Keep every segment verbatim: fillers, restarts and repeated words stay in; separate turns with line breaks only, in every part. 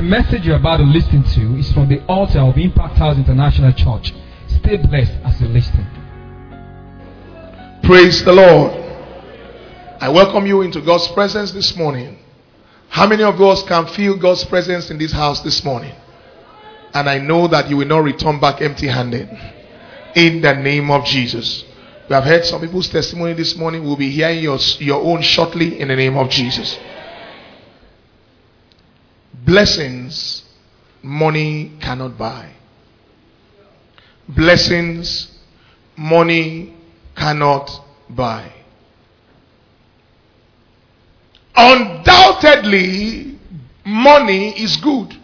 message you're about to listen to is from the altar of Impact House International Church. Stay blessed as you listen.
Praise the Lord. I welcome you into God's presence this morning. How many of us can feel God's presence in this house this morning? And I know that you will not return back empty-handed. In the name of Jesus. We have heard some people's testimony this morning. We'll be hearing your, your own shortly in the name of Jesus. Blessings, money cannot buy. Blessings, money cannot buy. Undoubtedly, money is good.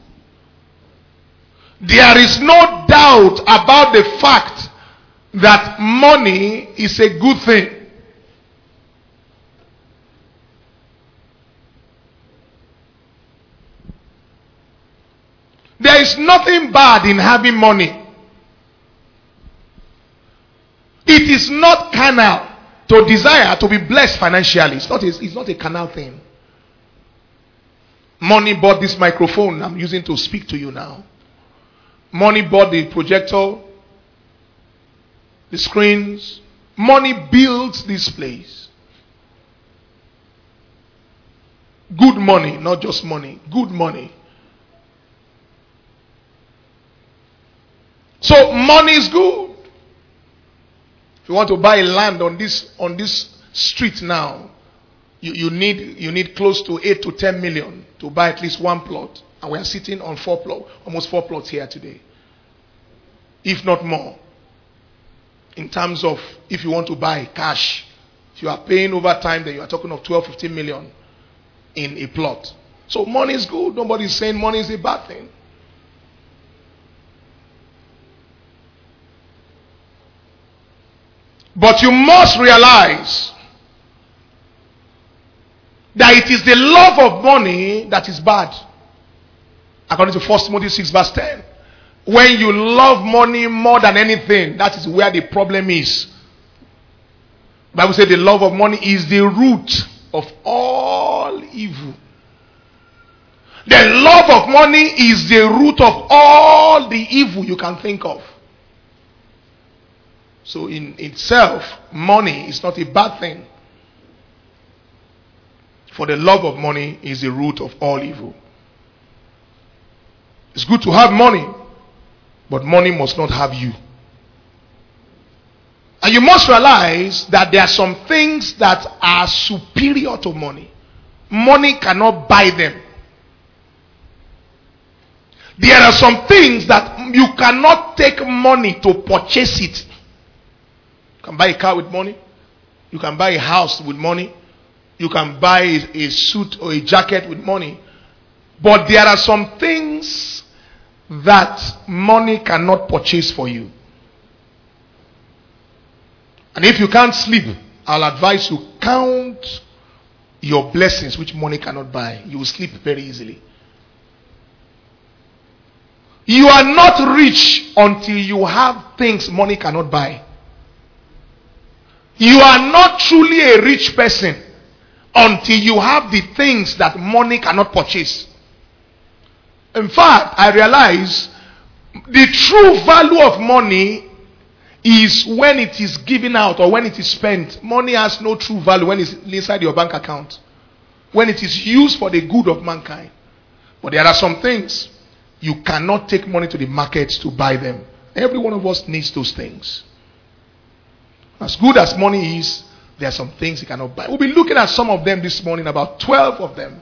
There is no doubt about the fact that money is a good thing. There is nothing bad in having money. It is not carnal to desire to be blessed financially. It's not a, it's not a carnal thing. Money bought this microphone I'm using to speak to you now. Money bought the projector, the screens. Money builds this place. Good money, not just money. Good money. So money is good. If you want to buy land on this on this street now, you, you need you need close to eight to ten million to buy at least one plot. And we are sitting on four plot, almost four plots here today. If not more. In terms of if you want to buy cash, if you are paying over time, then you are talking of twelve, fifteen million in a plot. So money is good. Nobody is saying money is a bad thing. But you must realize that it is the love of money that is bad. According to First Timothy six verse ten. When you love money more than anything, that is where the problem is. The Bible says the love of money is the root of all evil. The love of money is the root of all the evil you can think of. So in itself, money is not a bad thing. For the love of money is the root of all evil. It's good to have money, but money must not have you. And you must realize that there are some things that are superior to money. Money cannot buy them. There are some things that you cannot take money to purchase it. You can buy a car with money. You can buy a house with money. You can buy a, a suit or a jacket with money. But there are some things that money cannot purchase for you. And if you can't sleep, I'll advise you count your blessings which money cannot buy. You will sleep very easily. You are not rich until you have things money cannot buy. You are not truly a rich person until you have the things that money cannot purchase. In fact, I realize the true value of money is when it is given out or when it is spent. Money has no true value when it's inside your bank account. When it is used for the good of mankind. But there are some things you cannot take money to the market to buy them. Every one of us needs those things. As good as money is, there are some things you cannot buy. We'll be looking at some of them this morning, about twelve of them.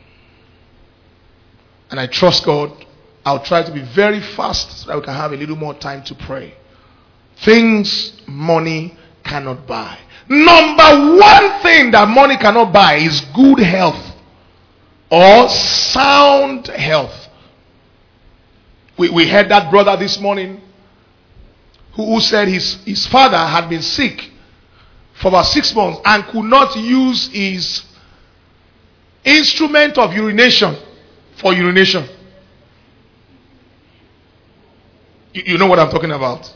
And I trust God. I'll try to be very fast so that we can have a little more time to pray. Things money cannot buy. Number one thing that money cannot buy is good health or sound health. We, we heard that brother this morning who, who said his, his father had been sick for about six months and could not use his instrument of urination for urination. You, you know what I'm talking about.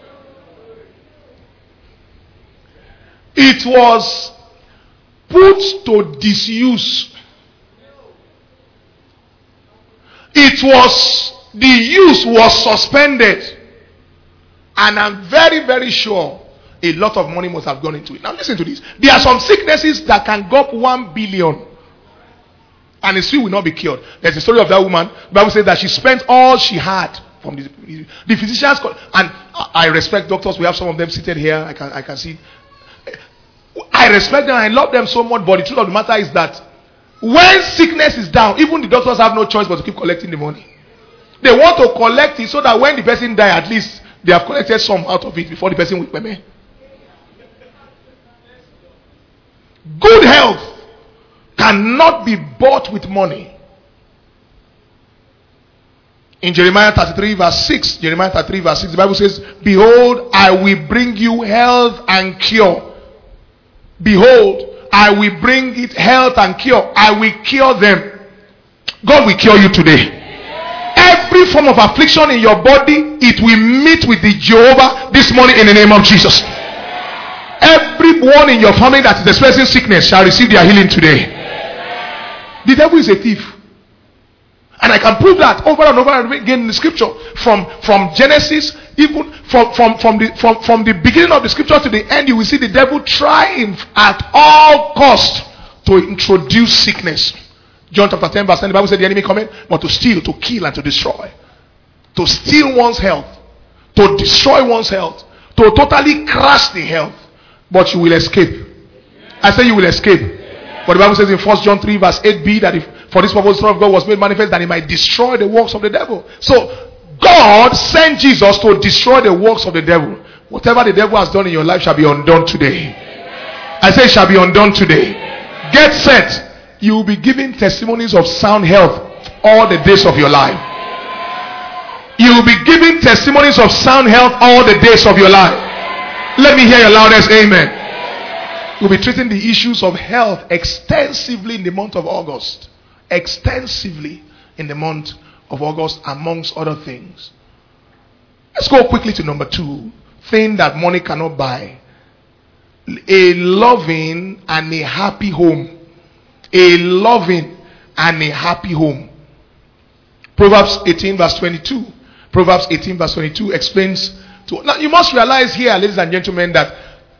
It was put to disuse. it was, the use was suspended. And I'm very, very sure a lot of money must have gone into it. Now listen to this. There are some sicknesses that can go up one billion. And it still will not be cured. There's a story of that woman. The Bible says that she spent all she had from the, the physicians. And I respect doctors. We have some of them seated here. I can, I can see. I respect them. I love them so much. But the truth of the matter is that when sickness is down, even the doctors have no choice but to keep collecting the money. They want to collect it so that when the person dies, at least they have collected some out of it before the person will pay. Good health cannot be bought with money. In Jeremiah thirty-three verse six, Jeremiah thirty-three verse six, the Bible says, behold, I will bring you health and cure. Behold, I will bring it health and cure. I will cure them. God will cure you today. Every form of affliction in your body, it will meet with the Jehovah this morning in the name of Jesus. Everyone in your family that is experiencing sickness shall receive their healing today. The devil is a thief. And I can prove that over and over again in the scripture. From, from Genesis, even from, from, from, the, from, from the beginning of the scripture to the end, you will see the devil trying at all costs to introduce sickness. John chapter ten verse ten, the Bible said the enemy cometh but to steal, to kill, and to destroy. To steal one's health. To destroy one's health. To totally crush the health. But you will escape. I say you will escape. But the Bible says in First John three verse eight b that if for this purpose the Son of God was made manifest that he might destroy the works of the devil. So God sent Jesus to destroy the works of the devil. Whatever the devil has done in your life shall be undone today. I say shall be undone today. Get set. You will be giving testimonies of sound health all the days of your life. You will be giving testimonies of sound health all the days of your life. Let me hear your loudest amen. We'll be treating the issues of health extensively in the month of August. Extensively in the month of August, amongst other things. Let's go quickly to number two. Thing that money cannot buy. A loving and a happy home. A loving and a happy home. Proverbs eighteen verse twenty-two. Proverbs eighteen verse twenty-two explains to, now you must realize here, ladies and gentlemen, that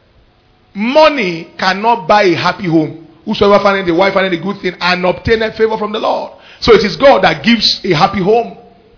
money cannot buy a happy home. Whosoever findeth a wife findeth a good thing and obtaineth favor from the Lord. So it is God that gives a happy home.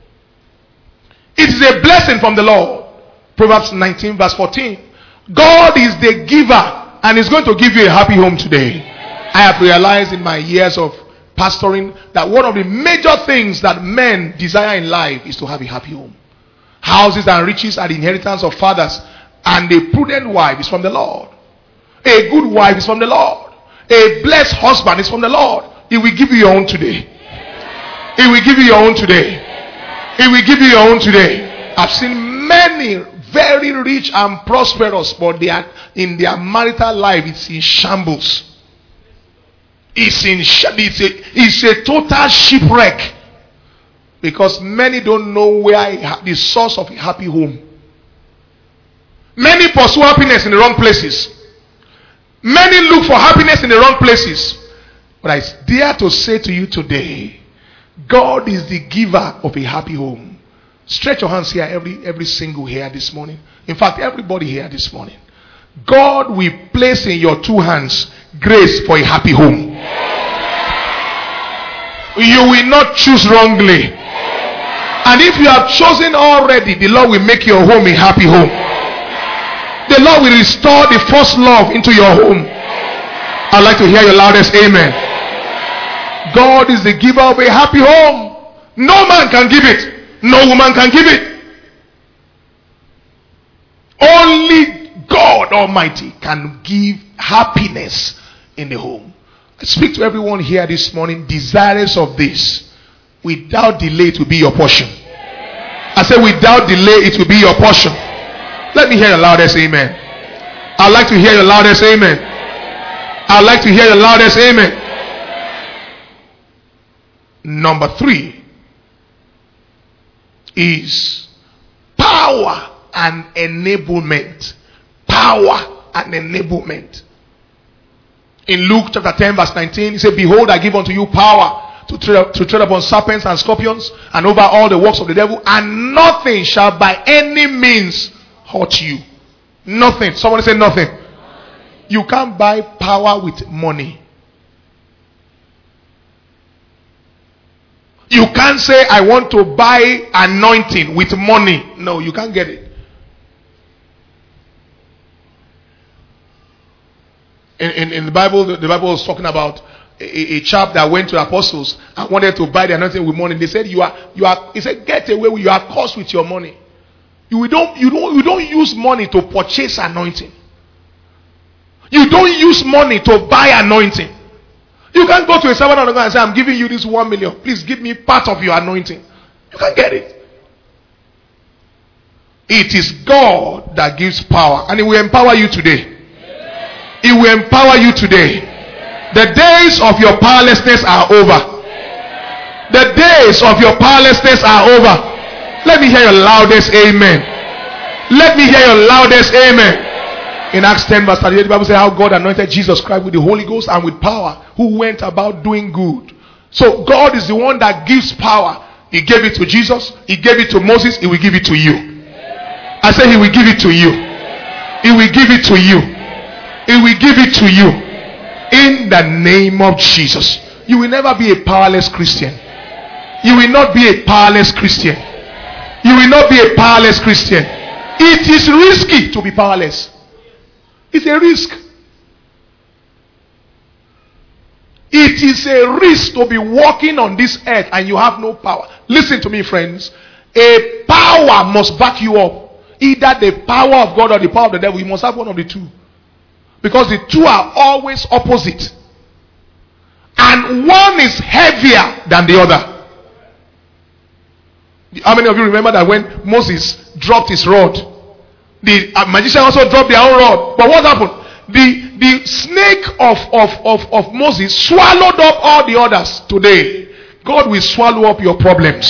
It is a blessing from the Lord. Proverbs nineteen verse fourteen. God is the giver and is going to give you a happy home today. I have realized in my years of pastoring that one of the major things that men desire in life is to have a happy home. Houses and riches are the inheritance of fathers, and a prudent wife is from the Lord. A good wife is from the Lord. A blessed husband is from the Lord. He will give you your own today. He will give you your own today. He will give you your own today. I've seen many very rich and prosperous, but they are in their marital life, it's in shambles. It's in it's a, it's a total shipwreck. Because many don't know where the source of a happy home. Many pursue happiness in the wrong places. Many look for happiness in the wrong places. But I dare to say to you today, God is the giver of a happy home. Stretch your hands here, every, every single here this morning. In fact, everybody here this morning. God will place in your two hands grace for a happy home. You will not choose wrongly. And if you have chosen already, the Lord will make your home a happy home. The Lord will restore the first love into your home. I'd like to hear your loudest amen. God is the giver of a happy home. No man can give it. No woman can give it. Only God Almighty can give happiness in the home. I speak to everyone here this morning desirous of this. Without delay it will be your portion. I say without delay it will be your portion. Let me hear your loudest amen. I'd like to hear your loudest amen. I'd like to hear your loudest amen. Number three is power and enablement. Power and enablement. In Luke chapter ten verse nineteen, he said, behold, I give unto you power to tread, to tread upon serpents and scorpions and over all the works of the devil, and nothing shall by any means hurt you. Nothing. Somebody say nothing. You can't buy power with money. You can't say, I want to buy anointing with money. No, you can't get it. In, in, in the Bible, the, the Bible was talking about a, a chap that went to the apostles and wanted to buy the anointing with money. They said, "You are, you are." He said, "Get away! With, you are cursed with your money. You don't, you don't, you don't use money to purchase anointing. You don't use money to buy anointing. You can't go to a servant of God and say, I'm giving you this one million. Please give me part of your anointing." You can't get it. It is God that gives power, and He will empower you today. He will empower you today. The days of your powerlessness are over. The days of your powerlessness are over. Let me hear your loudest amen. Let me hear your loudest amen. In Acts ten verse thirty-eight, the Bible says how God anointed Jesus Christ with the Holy Ghost and with power, who went about doing good. So God is the one that gives power. He gave it to Jesus. He gave it to Moses. He will give it to you. I say He will give it to you. He will give it to you. He will give it to you. In the name of Jesus. You will never be a powerless Christian. You will not be a powerless Christian. You will not be a powerless Christian. It is risky to be powerless. It's a risk. It is a risk to be walking on this earth and you have no power. Listen to me, friends. A power must back you up. Either the power of God or the power of the devil. You must have one of the two. Because the two are always opposite. And one is heavier than the other. How many of you remember that when Moses dropped his rod, the magician also dropped their own rod? But what happened? The, the snake of, of, of, of Moses swallowed up all the others. Today, God will swallow up your problems.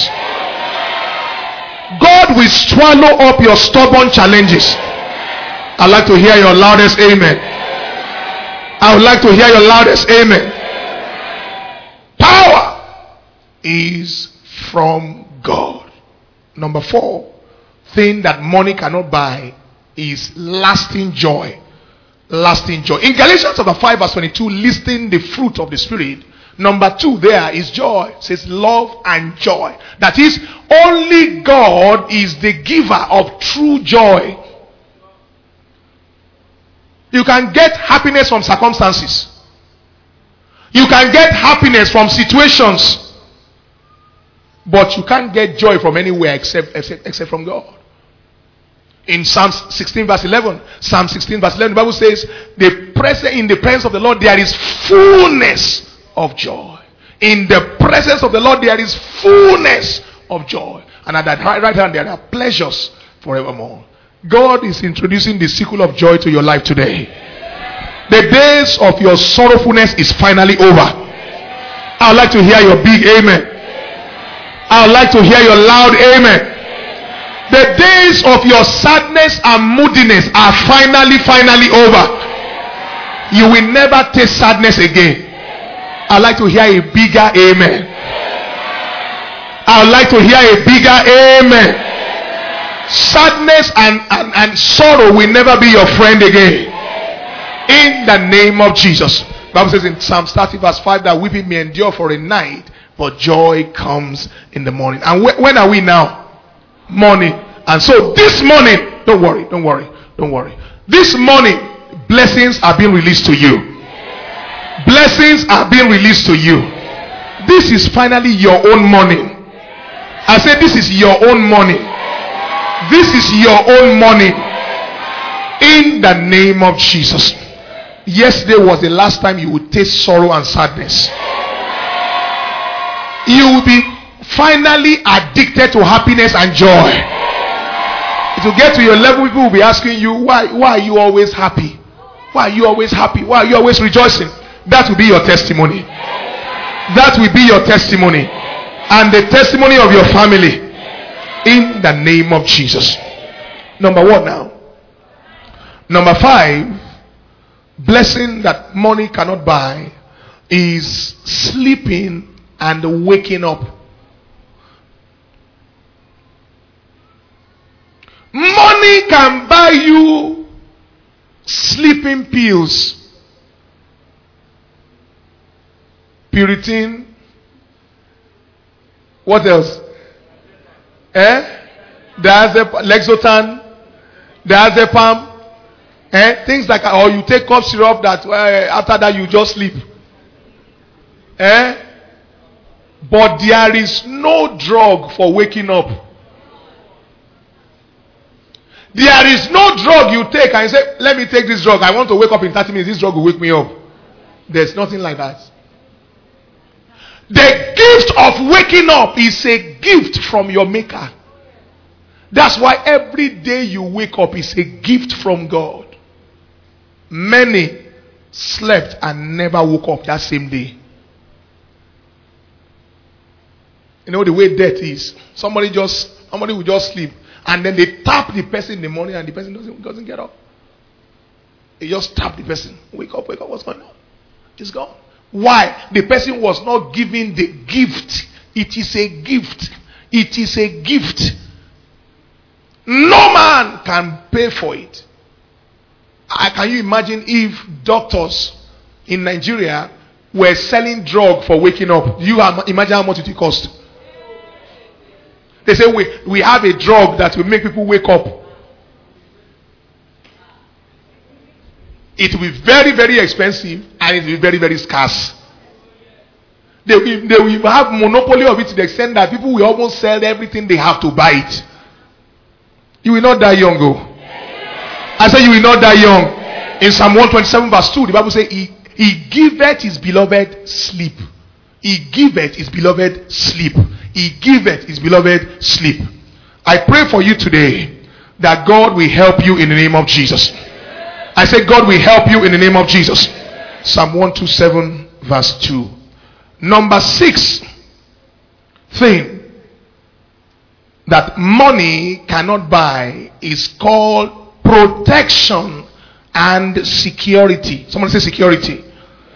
God will swallow up your stubborn challenges. I'd like to hear your loudest amen. I would like to hear your loudest amen. Power is from God. Number four, thing that money cannot buy is lasting joy. Lasting joy. In Galatians chapter five verse twenty-two, listing the fruit of the Spirit, number two there is joy. It says love and joy. That is, only God is the giver of true joy. You can get happiness from circumstances. You can get happiness from situations. But you can't get joy from anywhere except, except, except from God. In Psalm sixteen verse eleven, Psalm sixteen verse eleven, the Bible says, the presence, in the presence of the Lord there is fullness of joy. In the presence of the Lord there is fullness of joy. And at that right hand there are pleasures forevermore. God is introducing the sickle of joy to your life today. The days of your sorrowfulness is finally over. I would like to hear your big amen. I would like to hear your loud amen. The days of your sadness and moodiness are finally, finally over. You will never taste sadness again. I would like to hear a bigger amen. I would like to hear a bigger amen. Sadness and, and, and sorrow will never be your friend again. In the name of Jesus. The Bible says in Psalm thirty verse five that weeping may endure for a night, but joy comes in the morning. And wh- when are we now? Morning. And so this morning, don't worry, don't worry, don't worry. This morning, blessings are being released to you. Blessings are being released to you. This is finally your own morning. I said this is your own morning. This is your own money. In the name of Jesus. Yesterday was the last time you would taste sorrow and sadness. You will be finally addicted to happiness and joy. It will get to your level, people will be asking you, why, why are you always happy? Why are you always happy? Why are you always rejoicing? That will be your testimony. That will be your testimony. And the testimony of your family. In the name of Jesus. Number one now. Number five, blessing that money cannot buy is sleeping and waking up. Money can buy you sleeping pills, Puritan. What else? Eh? Diazepam, Lexotan, Diazepam, eh? Things like, or you take cough syrup that uh, after that you just sleep. Eh? But there is no drug for waking up. There is no drug you take and you say, let me take this drug. I want to wake up in thirty minutes. This drug will wake me up. There's nothing like that. The gift of waking up is a gift from your maker. That's why every day you wake up is a gift from God. Many slept and never woke up that same day. You know the way death is. Somebody just somebody will just sleep. And then they tap the person in the morning and the person doesn't, doesn't get up. They just tap the person. Wake up, wake up, what's going on? It's gone. Why? The person was not given the gift. It is a gift. It is a gift. No man can pay for it. I, can you imagine if doctors in Nigeria were selling drug for waking up? Do you imagine how much it would cost? They say we, we have a drug that will make people wake up. It will be very, very expensive and it will be very, very scarce. They will, they will have monopoly of it to the extent that people will almost sell everything they have to buy it. You will not die young, oh. I say you will not die young. In Psalm one twenty-seven verse two, the Bible says, He, he giveth his beloved sleep. He giveth his beloved sleep. He giveth his beloved sleep. I pray for you today that God will help you in the name of Jesus. I say God will help you in the name of Jesus. Psalm one twenty-seven verse two. Number six thing that money cannot buy is called protection and security. Someone say security.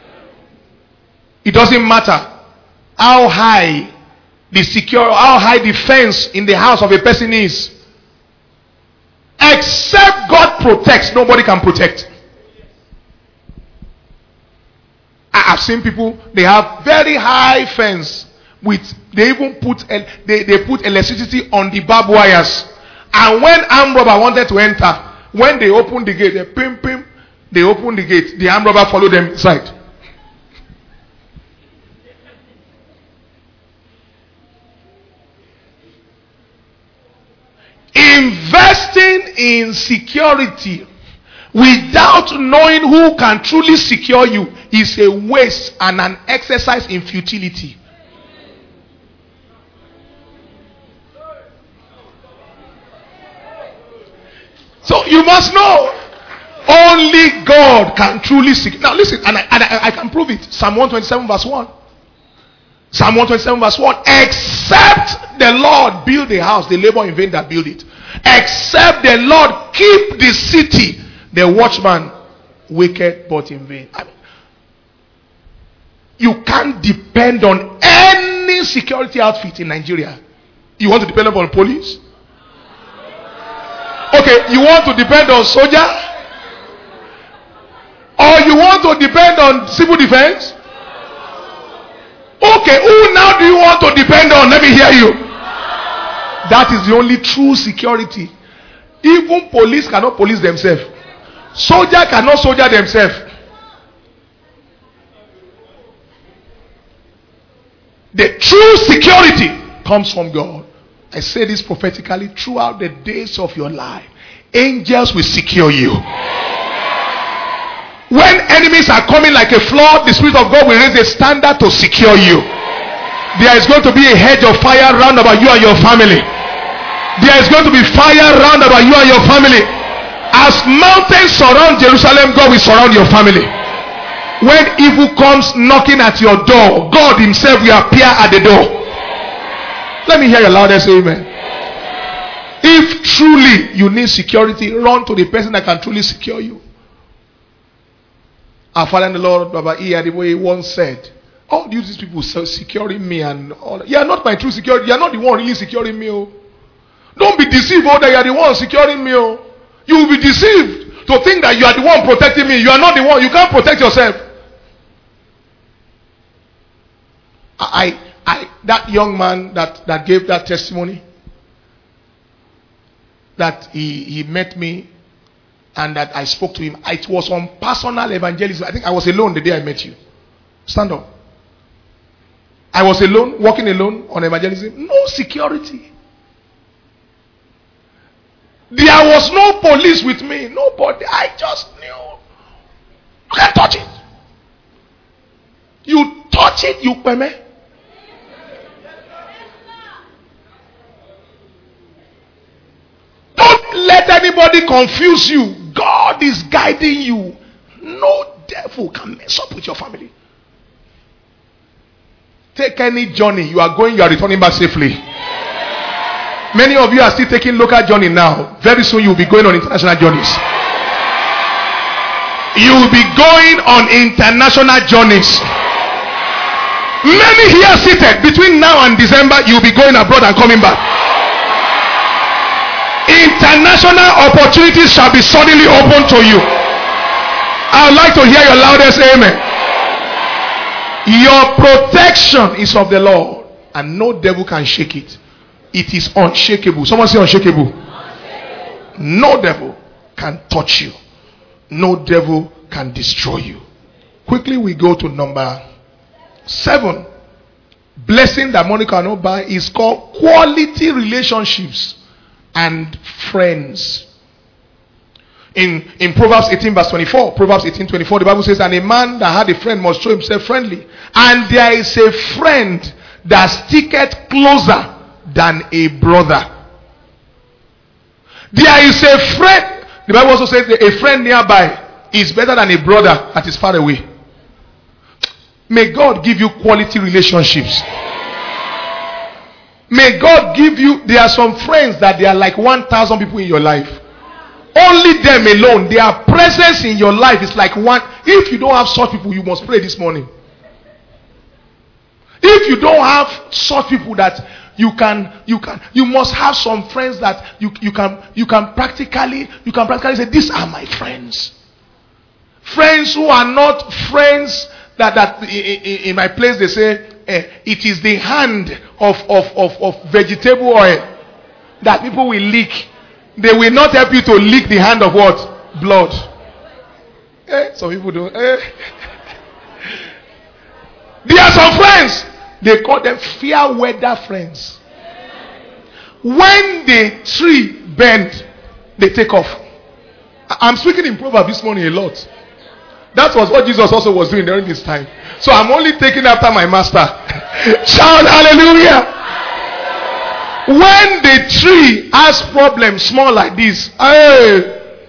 It doesn't matter how high the secure, how high the fence in the house of a person is. Except God protects, nobody can protect. I've seen people, they have very high fence with, they even put they, they put electricity on the barbed wires. And when armed robber wanted to enter, when they opened the gate, they pim pim, they opened the gate, the armed robber followed them inside. Investing in security without knowing who can truly secure you is a waste and an exercise in futility. So you must know only God can truly secure. Now listen, and I, and I, I can prove it. Psalm one twenty-seven verse one. Psalm one twenty-seven verse one. Except the Lord build a house, they labor in vain that build it. Except the Lord keep the city, the watchman waketh but in vain. I mean, you can't depend on any security outfit in Nigeria. You want to depend on police? Okay, you want to depend on soldier? Or you want to depend on civil defense? Okay, who now do you want to depend on? Let me hear you. That is the only true security. Even police cannot police themselves. Soldier cannot soldier themselves. The true security comes from God. I say this prophetically, throughout the days of your life, angels will secure you. When enemies are coming like a flood, the Spirit of God will raise a standard to secure you. There is going to be a hedge of fire round about you and your family. There is going to be fire round about you and your family. As mountains surround Jerusalem, God will surround your family. When evil comes knocking at your door, God himself will appear at the door. Let me hear your loudest amen. If truly you need security, run to the person that can truly secure you. Our Father in the Lord, Baba E. Adeboye once said All these people securing me and all. You are not my true security. You are not the one really securing me. Oh. Don't be deceived, oh, that you are the one securing me. Oh. You will be deceived to think that you are the one protecting me. You are not the one. You can't protect yourself. I, I, that young man that, that gave that testimony, that he, he met me and that I spoke to him. It was on personal evangelism. I think I was alone the day I met you. Stand up. I was alone, walking alone on evangelism. No security. There was no police with me. Nobody. I just knew. You can't touch it. You touch it, you permit. Don't let anybody confuse you. God is guiding you. No devil can mess up with your family. Take any journey. You are going, you are returning back safely. Many of you are still taking local journey now. Very soon you will be going on international journeys. You will be going on international journeys. Many here seated, between now and December, you will be going abroad and coming back. International opportunities shall be suddenly open to you. I would like to hear your loudest amen. Your protection is of the Lord, and no devil can shake it. It is unshakable. Someone say unshakable. Unshakable. No devil can touch you. No devil can destroy you. Quickly we go to number seven. Blessing that money cannot buy is called quality relationships and friends. In, in Proverbs eighteen verse twenty-four, Proverbs eighteen twenty-four, the Bible says, and a man that had a friend must show himself friendly. And there is a friend that sticketh closer than a brother. There is a friend. The Bible also says that a friend nearby is better than a brother that is far away. May God give you quality relationships. May God give you, there are some friends that they are like one thousand people in your life. Only them alone, their presence in your life is like one. If you don't have such people, you must pray this morning. If you don't have such people that you can, you can, you must have some friends that you, you can, you can practically, you can practically say, these are my friends. Friends who are not friends that, that in, in my place they say, eh, it is the hand of, of, of, of vegetable oil that people will lick. They will not help you to lick the hand of what? Blood. Eh, some people don't. Eh. There are some friends. They call them fair weather friends. When the tree bends, they take off. I'm speaking in Proverbs this morning a lot. That was what Jesus also was doing during this time. So I'm only taking after my master. Shout hallelujah. When the tree has problems small like this, hey,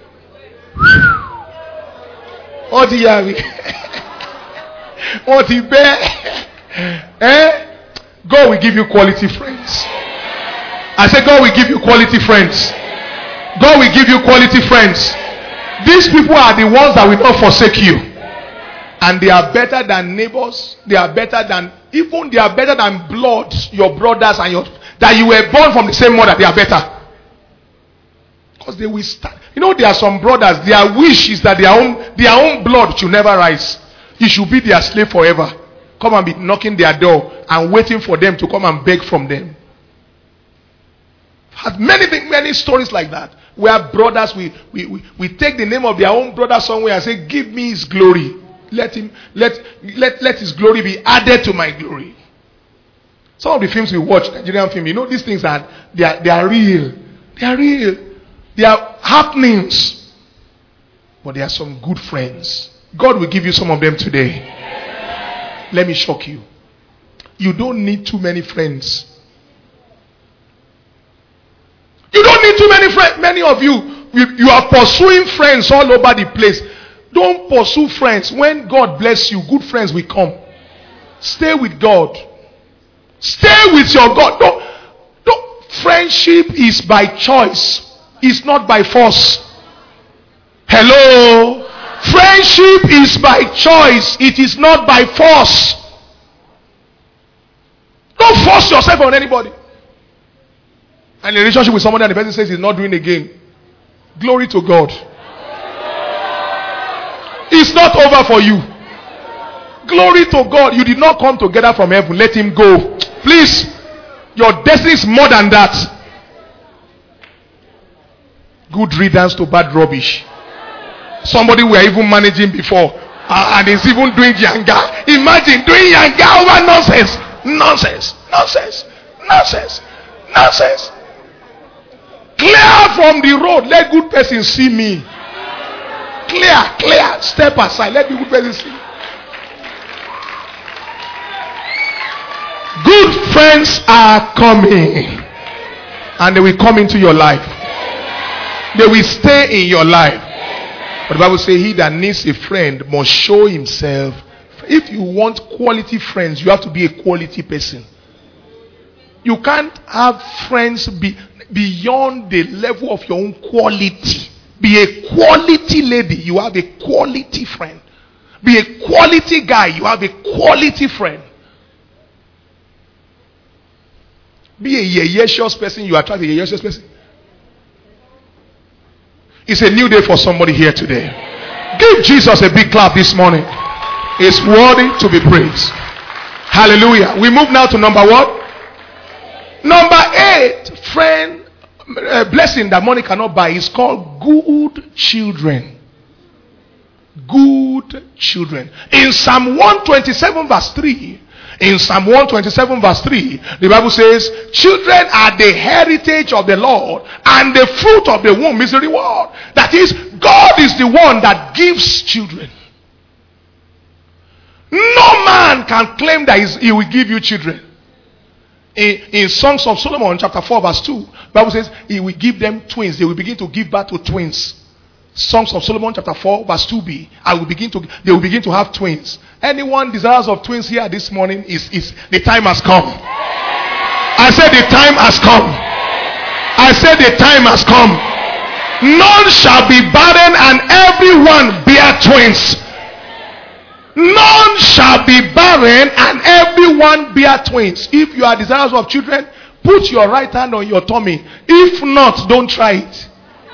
what do you have? What do you bear? Eh? God will give you quality friends. I said God will give you quality friends. God will give you quality friends. These people are the ones that will not forsake you. And they are better than neighbors. They are better than, even they are better than blood, your brothers and your, that you were born from the same mother. They are better. Because they will stand. You know, there are some brothers, their wish is that their own, their own blood should never rise. You should be their slave forever. Come and be knocking their door and waiting for them to come and beg from them. Had many, many stories like that. Where brothers, we, we, we, we take the name of their own brother somewhere and say, give me his glory. Let him, let, let, let his glory be added to my glory. Some of the films we watch, Nigerian film, you know, these things are, they are, they are real. They are real. They are happenings. But there are some good friends. God will give you some of them today. Yeah. Let me shock you. You don't need too many friends. You don't need too many friends. Many of you, you, you are pursuing friends all over the place. Don't pursue friends. When God bless you, good friends will come. Stay with God. Stay with your God. Don't, don't. Friendship is by choice. It's not by force. Hello? Friendship is by choice. It is not by force. Don't force yourself on anybody. And in a relationship with somebody and the person says he's not doing again. Glory to God. It's not over for you. Glory to God. You did not come together from heaven. Let him go. Please. Your destiny is more than that. Good riddance to bad rubbish. Somebody we are even managing before. Uh, and is even doing yanga. Imagine doing yanga over nonsense. Nonsense. Nonsense. Nonsense. Nonsense. Clear from the road. Let good person see me. Clear. Clear. Step aside. Let the good person see. Good friends are coming. And they will come into your life. They will stay in your life. But the Bible says he that needs a friend must show himself. If you want quality friends, you have to be a quality person. You can't have friends be, beyond the level of your own quality. Be a quality lady, you have a quality friend. Be a quality guy, you have a quality friend. Be a yeyecious person, you attract a yeyecious person. It's a new day for somebody here today. Give Jesus a big clap this morning. It's worthy to be praised. Hallelujah. We move now to number what? Number eight, friend, a blessing that money cannot buy is called good children. Good children. In Psalm one twenty-seven verse three, in Psalm one twenty-seven verse three, the Bible says, children are the heritage of the Lord, and the fruit of the womb is the reward. That is, God is the one that gives children. No man can claim that he will give you children. In, in Songs of Solomon chapter four verse two, the Bible says he will give them twins. They will begin to give birth to twins. Songs of Solomon chapter four verse two b. I will begin to they will begin to have twins. Anyone desires of twins here this morning, is, is the time has come. I said the time has come. I said the time has come. None shall be barren, and everyone bear twins. None shall be barren, and everyone bear twins. If you are desirous of children, put your right hand on your tummy. If not, don't try it.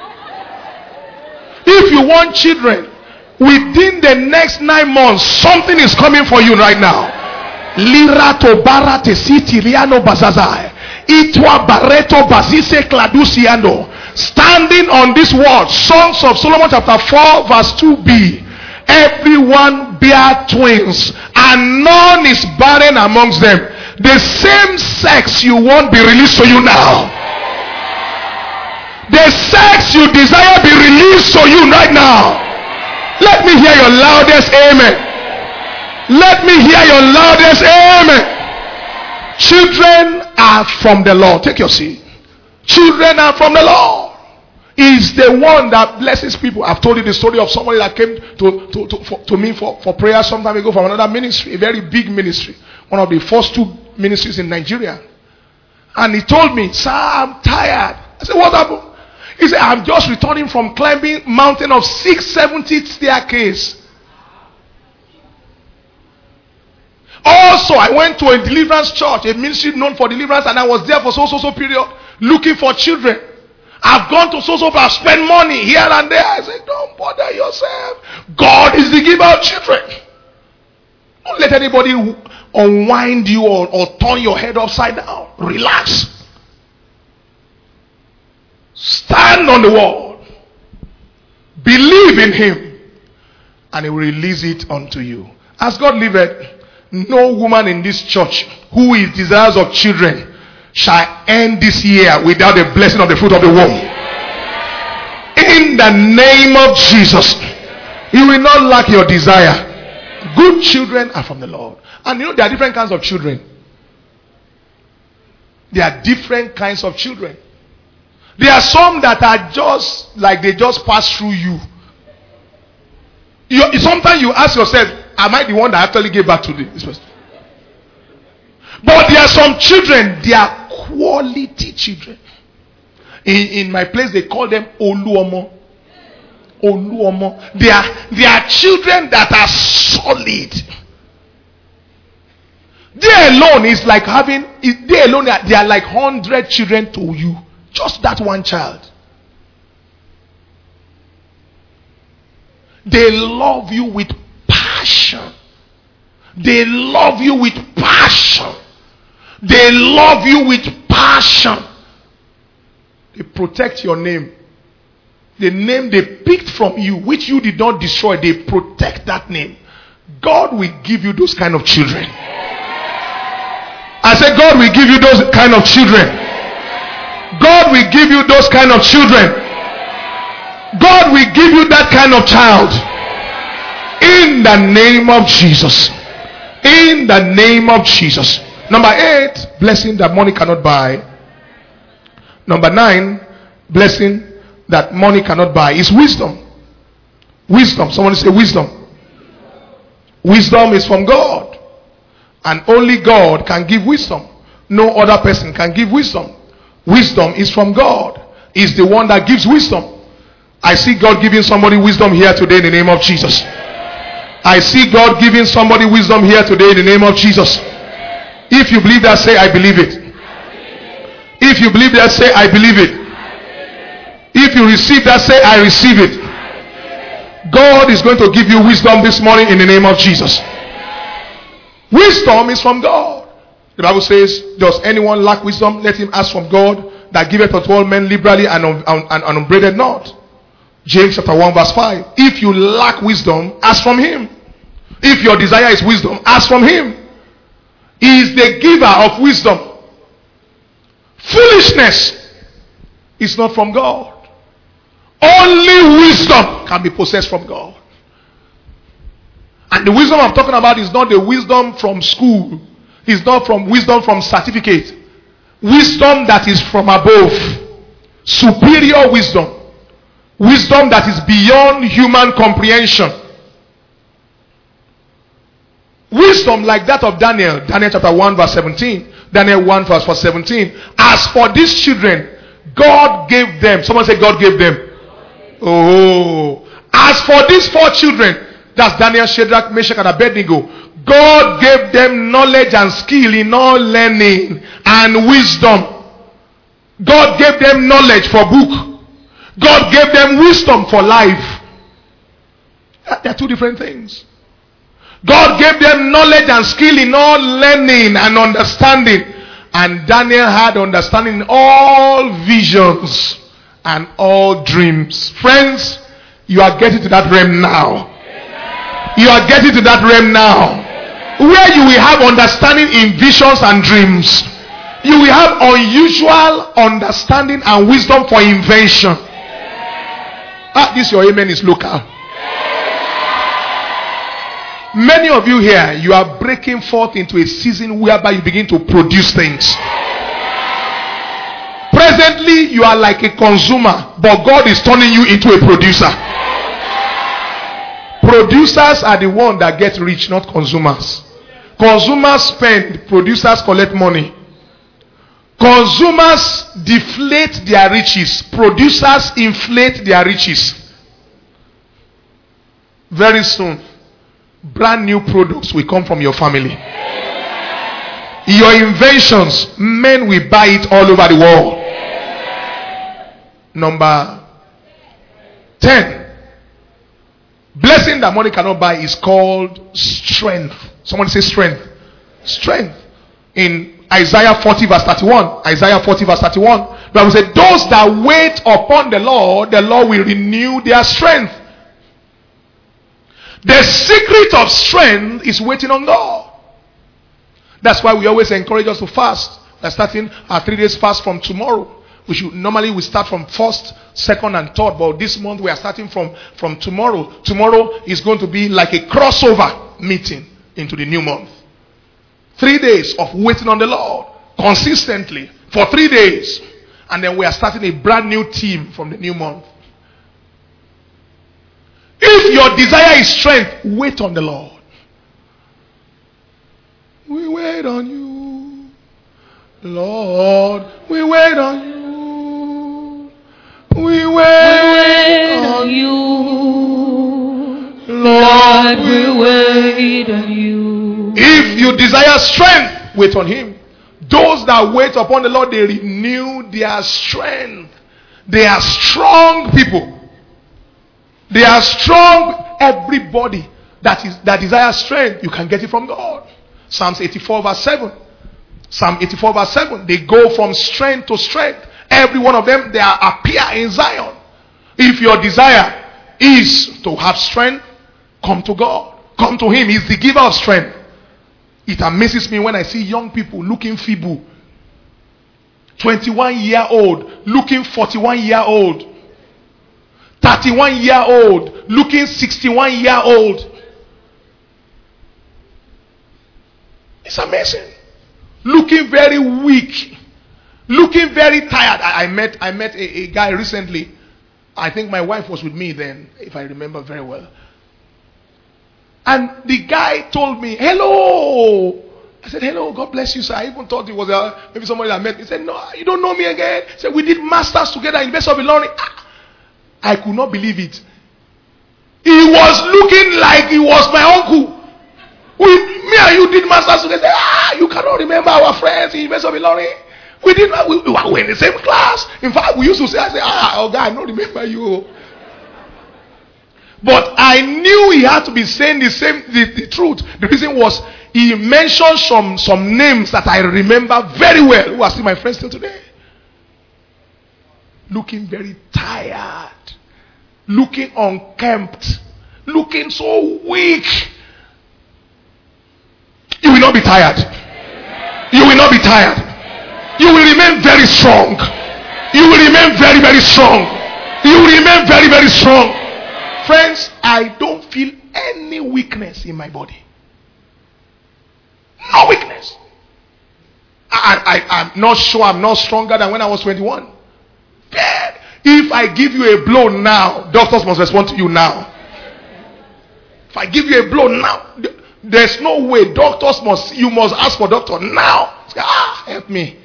If you want children, within the next nine months, something is coming for you right now. Lira to bara te siti riano bazazai. Itwa bareto bazise kladusiano. Standing on this word, Songs of Solomon chapter four verse two b. Everyone bear twins, and none is barren amongst them. The same sex you want be released to you now. The sex you desire be released to you right now. Let me hear your loudest amen. Let me hear your loudest amen. Children are from the Lord. Take your seat. Children are from the Lord. Is the one that blesses people. I've told you the story of somebody that came to, to, to, for, to me for, for prayer some time ago from another ministry, a very big ministry, one of the first two ministries in Nigeria. And he told me, sir, I'm tired. I said, what happened? He said, I'm just returning from climbing mountain of six seventy staircase. Also, I went to a deliverance church, a ministry known for deliverance, and I was there for so so so period looking for children. I've gone to so so I've spent money here and there. I said, don't bother yourself. God is the giver of children. Don't let anybody unwind you or, or turn your head upside down. Relax. Stand on the word. Believe in him, and he will release it unto you. As God liveth, no woman in this church who is desirous of children shall end this year without the blessing of the fruit of the womb. In the name of Jesus, you will not lack your desire. Good children are from the Lord. And you know there are different kinds of children. There are different kinds of children. There are some that are just like they just pass through you. you sometimes you ask yourself, am I the one that actually gave birth to this person? But there are some children, they are quality children. In, in my place, they call them Oluomo. Oluomo. They are, they are children that are solid. They alone is like having, they alone, they are like hundred children to you. Just that one child. They love you with passion. They love you with passion. They love you with passion. They protect your name. The name they picked from you, which you did not destroy, they protect that name. God will give you those kind of children. I said, God will give you those kind of children. God will give you those kind of children. God will give you that kind of child. In the name of Jesus. In the name of Jesus. Number eight, blessing that money cannot buy. Number nine, blessing that money cannot buy is wisdom. Wisdom. Someone say wisdom. Wisdom is from God. And only God can give wisdom. No other person can give wisdom. Wisdom is from God. He's the one that gives wisdom. I see God giving somebody wisdom here today in the name of Jesus. I see God giving somebody wisdom here today in the name of Jesus. If you believe that, say I believe it. If you believe that, say I believe it. If you receive that, say I receive it. God is going to give you wisdom this morning in the name of Jesus. Wisdom is from God. The Bible says, does anyone lack wisdom? Let him ask from God that giveth unto all men liberally and, un- and, and upbraided not. James chapter one verse five. If you lack wisdom, ask from him. If your desire is wisdom, ask from him. He is the giver of wisdom. Foolishness is not from God. Only wisdom can be possessed from God. And the wisdom I'm talking about is not the wisdom from school. It's not from wisdom from certificate. Wisdom that is from above. Superior wisdom. Wisdom that is beyond human comprehension. Wisdom like that of Daniel. Daniel chapter one verse seventeen. Daniel one verse seventeen. As for these children, God gave them. Someone say God gave them. Oh. As for these four children, that's Daniel, Shadrach, Meshach, and Abednego, God gave them knowledge and skill in all learning and wisdom. God gave them knowledge for book. God gave them wisdom for life. They are two different things. God gave them knowledge and skill in all learning and understanding. And Daniel had understanding in all visions and all dreams. Friends, you are getting to that realm now. You are getting to that realm now. Where you will have understanding in visions and dreams. You will have unusual understanding and wisdom for invention. Ah, this your amen is local. Many of you here, you are breaking forth into a season whereby you begin to produce things. Presently, you are like a consumer, but God is turning you into a producer. Producers are the ones that get rich, not consumers. Consumers spend, producers collect money. Consumers deflate their riches, producers inflate their riches. Very soon, brand new products will come from your family. Your inventions, men will buy it all over the world. Number ten. Blessing that money cannot buy is called strength. Someone say strength. Strength. In Isaiah forty verse thirty-one. Isaiah forty verse thirty-one. The Bible says, those that wait upon the Lord, the Lord will renew their strength. The secret of strength is waiting on God. That's why we always encourage us to fast. We're starting our three days fast from tomorrow. We should normally we start from first, second, and third, but this month we are starting from, from tomorrow. Tomorrow is going to be like a crossover meeting into the new month. Three days of waiting on the Lord consistently for three days. And then we are starting a brand new team from the new month. If your desire is strength, wait on the Lord. We wait on you, Lord. We wait on you. We wait, we wait on, on you, Lord.
We wait on you.
If you desire strength, wait on him. Those that wait upon the Lord, they renew their strength. They are strong people. They are strong. Everybody that is that desires strength, you can get it from God. Psalms eighty-four verse seven. Psalm eighty-four verse seven. They go from strength to strength. Every one of them, they are appear in Zion. If your desire is to have strength, come to God. Come to him. He's the giver of strength. It amazes me when I see young people looking feeble. twenty-one year old looking forty-one year old. thirty-one year old looking sixty-one year old. It's amazing. Looking very weak. Looking very tired. I, I met I met a, a guy recently. I think my wife was with me then, if I remember very well. And the guy told me, hello. I said, hello, God bless you, sir. I even thought it was uh, maybe somebody I met. He said, no, you don't know me again. He said, we did masters together in University of Ilorin. Ah, I could not believe it. He was looking like he was my uncle. We, me and you did masters together. Ah, you cannot remember our friends in University of Ilorin. We did not, we, we were in the same class. In fact, we used to say, I said, ah, oh God, I don't remember you. But I knew he had to be saying the same, the, the truth. The reason was he mentioned some, some names that I remember very well, who are still my friends till today. Looking very tired. Looking unkempt. Looking so weak. You will not be tired. You will not be tired. You will remain very strong. You will remain very, very strong. You will remain very, very strong. Friends, I don't feel any weakness in my body. No weakness. I, I, I'm not sure I'm not stronger than when I was twenty-one. Bad. If I give you a blow now, doctors must respond to you now. If I give you a blow now, there's no way. Doctors must, you must ask for doctor now. Say, ah, help me.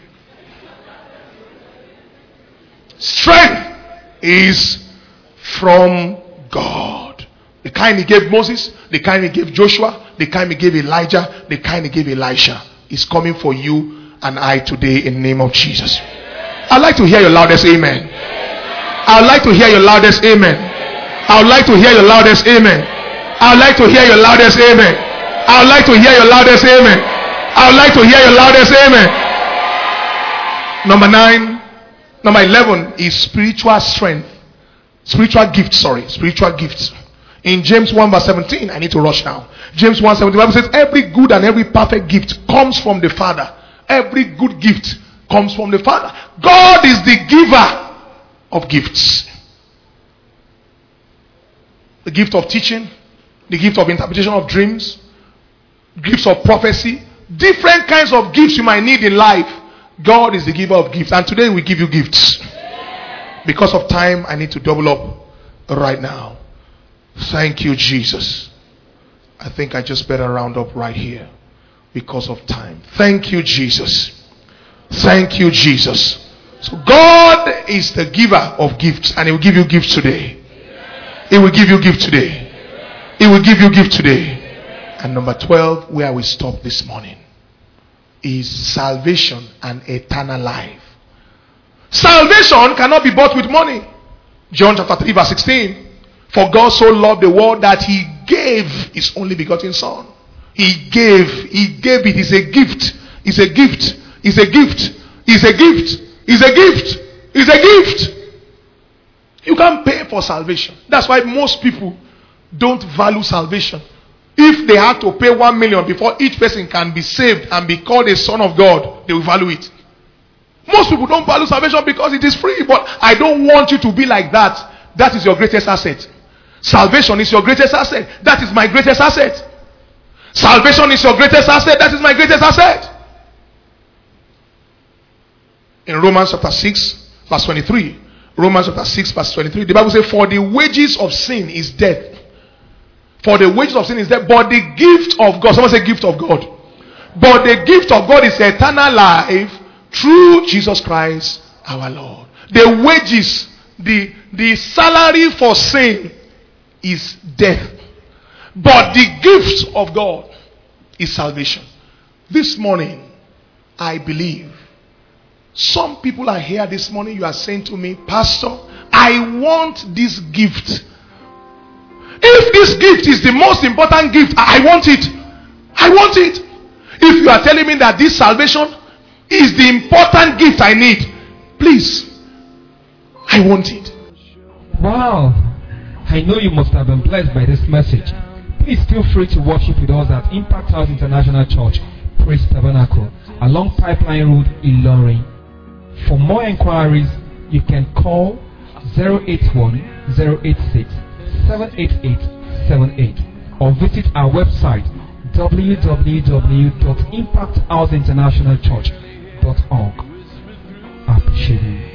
Strength is from God. The kind he gave Moses, the kind he gave Joshua, the kind he gave Elijah, the kind he gave Elisha is coming for you and I today in the name of Jesus. I'd like to hear your loudest amen. I'd like to hear your loudest amen. I'd like to hear your loudest amen. I'd like to hear your loudest amen. I'd like to hear your loudest amen. I'd like to hear your loudest amen. Number nine, number eleven is spiritual strength. Spiritual gifts, sorry, spiritual gifts. In James one verse seventeen, I need to rush now. James one seventeen, the Bible says, every good and every perfect gift comes from the Father. Every good gift comes from the Father. God is the giver of gifts. The gift of teaching, the gift of interpretation of dreams, gifts of prophecy, different kinds of gifts you might need in life. God is the giver of gifts. And today we give you gifts. Because of time, I need to double up right now. Thank you, Jesus. I think I just better round up right here because of time. Thank you, Jesus. Thank you, Jesus. So God is the giver of gifts, and he will give you gifts today. He will give you gifts today. He will give you gifts today. And number twelve, where we stop this morning, is salvation and eternal life. Salvation cannot be bought with money. John chapter three verse sixteen. For God so loved the world that he gave his only begotten son. He gave. He gave it. It's a gift. It's a gift. It's a gift. It's a gift. It's a gift. It's a gift. You can't pay for salvation. That's why most people don't value salvation. If they had to pay one million before each person can be saved and be called a son of God, they will value it. Most people don't value salvation because it is free. But I don't want you to be like that. That is your greatest asset. Salvation is your greatest asset. That is my greatest asset. Salvation is your greatest asset. That is my greatest asset. In Romans chapter six verse twenty-three. Romans chapter six verse twenty-three. The Bible says, for the wages of sin is death. For the wages of sin is death. But the gift of God. Someone say gift of God. But the gift of God is eternal life through Jesus Christ our Lord. The wages, the, the salary for sin is death. But the gift of God is salvation. This morning, I believe some people are here this morning. You are saying to me, Pastor, I want this gift. If this gift is the most important gift, I want it. I want it. If you are telling me that this salvation is the important gift I need, please, I want it.
Wow. I know you must have been blessed by this message. Please feel free to worship with us at Impact House International Church, Praise Tabernacle, along Pipeline Road, Ilorin. For more inquiries, you can call zero eight one, zero eight six, seven eight eight seven eight or visit our website w w w dot impact house international church dot org. I appreciate you.